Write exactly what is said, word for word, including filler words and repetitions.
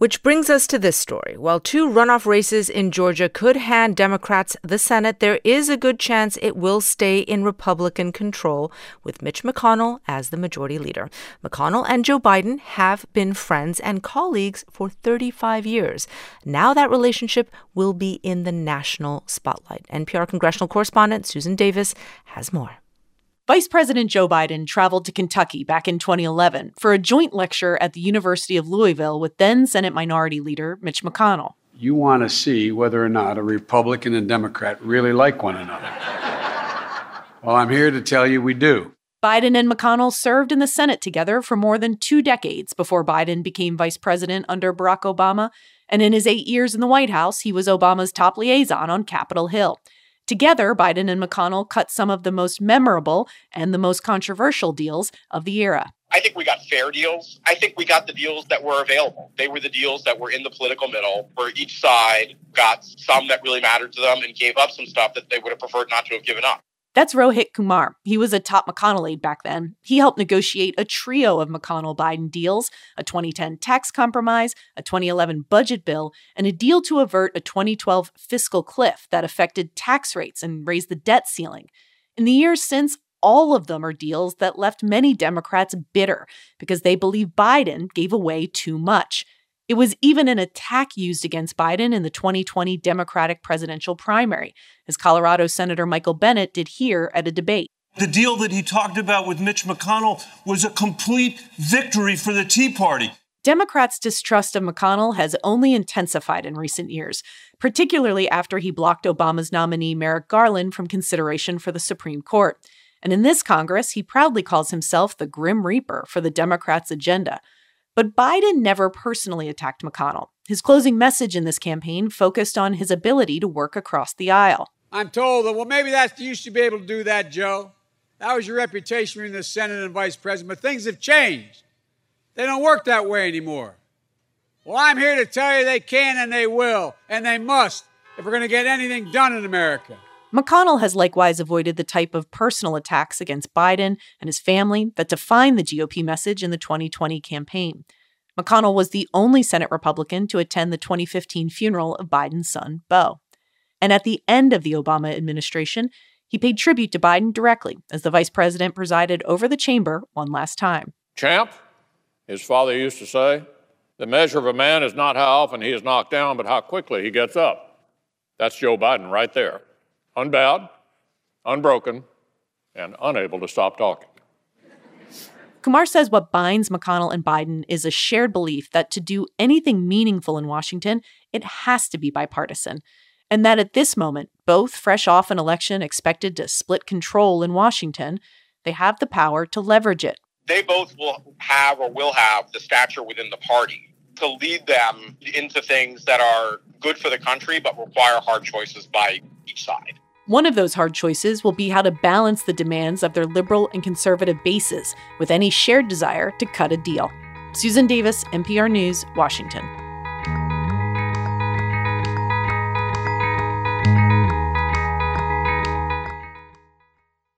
Which brings us to this story. While two runoff races in Georgia could hand Democrats the Senate, there is a good chance it will stay in Republican control with Mitch McConnell as the majority leader. McConnell and Joe Biden have been friends and colleagues for thirty-five years. Now that relationship will be in the national spotlight. N P R congressional correspondent Susan Davis has more. Vice President Joe Biden traveled to Kentucky back in twenty eleven for a joint lecture at the University of Louisville with then Senate Minority Leader Mitch McConnell. You want to see whether or not a Republican and Democrat really like one another. Well, I'm here to tell you we do. Biden and McConnell served in the Senate together for more than two decades before Biden became vice president under Barack Obama. And in his eight years in the White House, he was Obama's top liaison on Capitol Hill. Together, Biden and McConnell cut some of the most memorable and the most controversial deals of the era. I think we got fair deals. I think we got the deals that were available. They were the deals that were in the political middle, where each side got some that really mattered to them and gave up some stuff that they would have preferred not to have given up. That's Rohit Kumar. He was a top McConnell aide back then. He helped negotiate a trio of McConnell-Biden deals, a twenty ten tax compromise, a twenty eleven budget bill, and a deal to avert a twenty twelve fiscal cliff that affected tax rates and raised the debt ceiling. In the years since, all of them are deals that left many Democrats bitter because they believe Biden gave away too much. It was even an attack used against Biden in the twenty twenty Democratic presidential primary, as Colorado Senator Michael Bennet did here at a debate. The deal that he talked about with Mitch McConnell was a complete victory for the Tea Party. Democrats' distrust of McConnell has only intensified in recent years, particularly after he blocked Obama's nominee Merrick Garland from consideration for the Supreme Court. And in this Congress, he proudly calls himself the Grim Reaper for the Democrats' agenda. But Biden never personally attacked McConnell. His closing message in this campaign focused on his ability to work across the aisle. I'm told that, well, maybe that's, you used to be able to do that, Joe. That was your reputation in the Senate and Vice President, but things have changed. They don't work that way anymore. Well, I'm here to tell you they can and they will, and they must, if we're going to get anything done in America. McConnell has likewise avoided the type of personal attacks against Biden and his family that defined the G O P message in the twenty twenty campaign. McConnell was the only Senate Republican to attend the twenty fifteen funeral of Biden's son, Beau. And at the end of the Obama administration, he paid tribute to Biden directly as the vice president presided over the chamber one last time. Champ, his father used to say, the measure of a man is not how often he is knocked down, but how quickly he gets up. That's Joe Biden right there. Unbowed, unbroken, and unable to stop talking. Kumar says what binds McConnell and Biden is a shared belief that to do anything meaningful in Washington, it has to be bipartisan. And that at this moment, both fresh off an election expected to split control in Washington, they have the power to leverage it. They both will have or will have the stature within the party to lead them into things that are good for the country but require hard choices by each side. One of those hard choices will be how to balance the demands of their liberal and conservative bases with any shared desire to cut a deal. Susan Davis, N P R News, Washington.